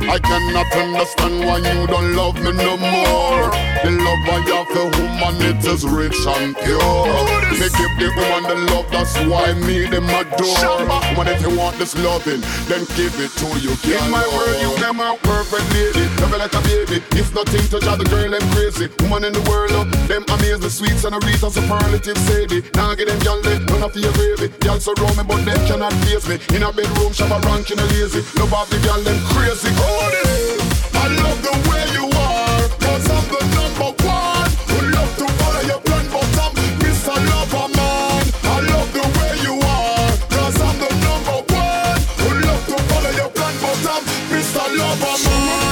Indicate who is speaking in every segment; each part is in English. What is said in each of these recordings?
Speaker 1: I cannot understand why you don't love me no more. The love I have for woman, it is rich and pure. Me give the woman the love, that's why me them adore. Woman, if you want this loving, then give it to you, girl. In my world, you came out perfect lady, love you like a baby. It's nothing to drive the girl them crazy. Woman in the world, them amaze the sweets and the Rita superlative Sadie. Now get them gyal they none of your gravy. Gyal surround me but them cannot face me. In a bedroom, shabba ranking a lazy. Love of the gyal them crazy. I love the way you are, cause I'm the number one who love to follow your plan, but I'm Mr. Lover Man. I love the way you are, cause I'm the number one who love to follow your plan, but I'm Mr. Lover Man.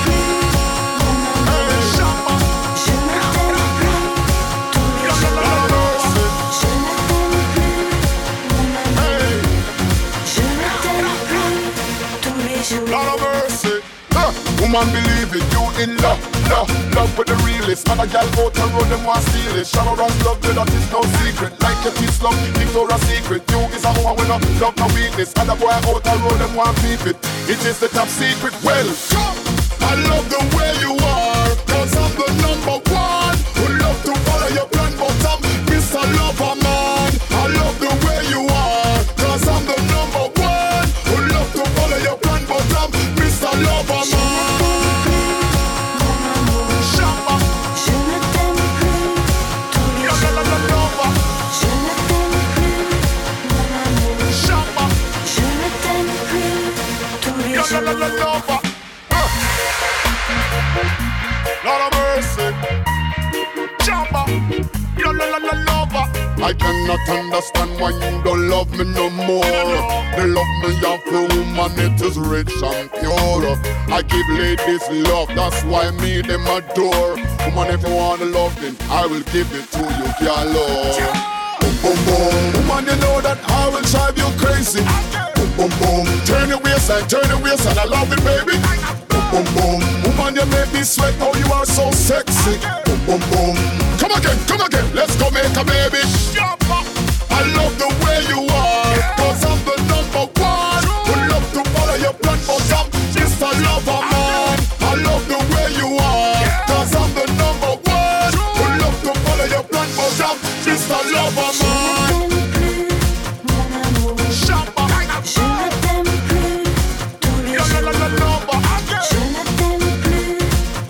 Speaker 1: Lord of mercy, woman believe it, you in love, love with the realest. And a gal out the road, them want steal it. Shallow Ross love you, that is no secret. Like your teeth slum, Victoria's Secret. You is a woman with no love, no weakness. And a boy out the road, them want keep it. It is the top secret. Well, I love the way you are, cause I'm the number one who love to follow your plan, but I'm Mr. Lover Man. I love the way you are, cause I'm the number one who love to follow your plan, but I'm Mr. Lover Man. Lord of mercy, Jamba, I cannot understand why you don't love me no more. The love me have for woman, it is rich and pure. I give ladies love, that's why me them adore. Woman, if you want the loving, I will give it to you, girl. Boom, boom, boom. Woman, you know that I will drive you crazy. Boom, boom, boom. Turn your waist, I love it, baby. Boom, boom, woman, you make me sweat. Oh, you are so sexy. Boom, boom, boom. Come again, let's go make a baby. I love the way you are, cause I'm the number one who love to follow your plan, but I'm just a lover man. I love the way you are, cause I'm the number one who love to follow your plan, but I'm just a lover man.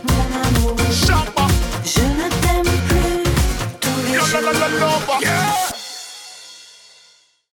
Speaker 1: Yeah.